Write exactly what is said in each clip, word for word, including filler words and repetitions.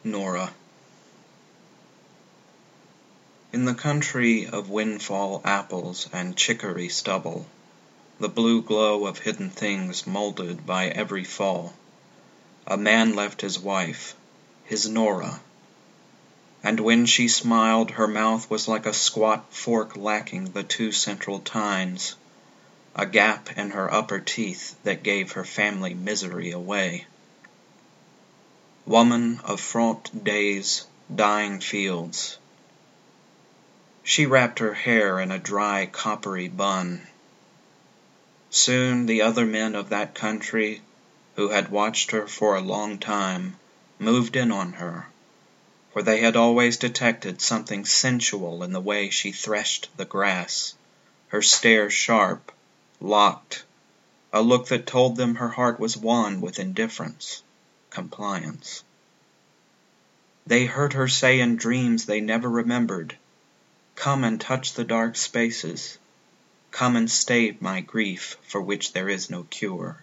Nora. In the country of windfall apples and chicory stubble, the blue glow of hidden things molded by every fall, a man left his wife, his Nora, and when she smiled her mouth was like a squat fork lacking the two central tines, a gap in her upper teeth that gave her family misery away. Woman of fraught days, dying fields. She wrapped her hair in a dry coppery bun. Soon the other men of that country, who had watched her for a long time, moved in on her, for they had always detected something sensual in the way she threshed the grass, her stare sharp, locked, a look that told them her heart was won with indifference, compliance. They heard her say in dreams they never remembered, "Come and touch the dark spaces. Come and stay my grief for which there is no cure."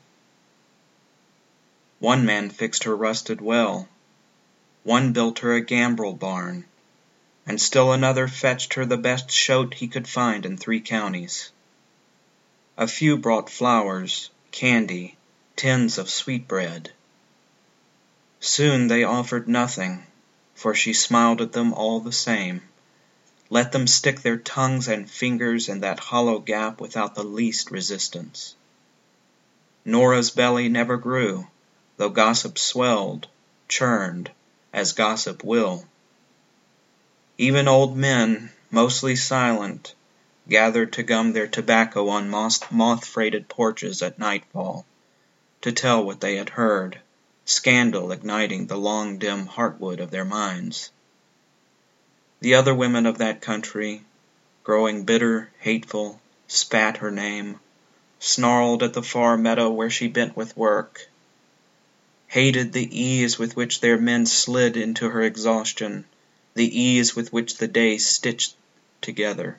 One man fixed her rusted well, one built her a gambrel barn, and still another fetched her the best shoat he could find in three counties. A few brought flowers, candy, tins of sweetbread. Soon they offered nothing, for she smiled at them all the same. Let them stick their tongues and fingers in that hollow gap without the least resistance. Nora's belly never grew, though gossip swelled, churned, as gossip will. Even old men, mostly silent, gathered to gum their tobacco on moth-freighted porches at nightfall, to tell what they had heard, scandal igniting the long dim heartwood of their minds. The other women of that country, growing bitter, hateful, spat her name, snarled at the far meadow where she bent with work, hated the ease with which their men slid into her exhaustion, the ease with which the day stitched together.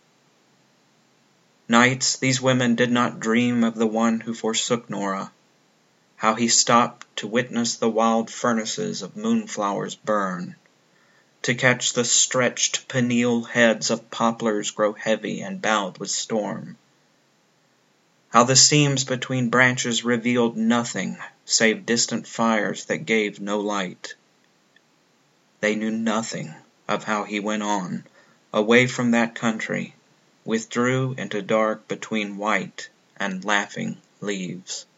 Nights these women did not dream of the one who forsook Nora, how he stopped to witness the wild furnaces of moonflowers burn, to catch the stretched pineal heads of poplars grow heavy and bowed with storm. How the seams between branches revealed nothing save distant fires that gave no light. They knew nothing of how he went on, away from that country, withdrew into dark between white and laughing leaves.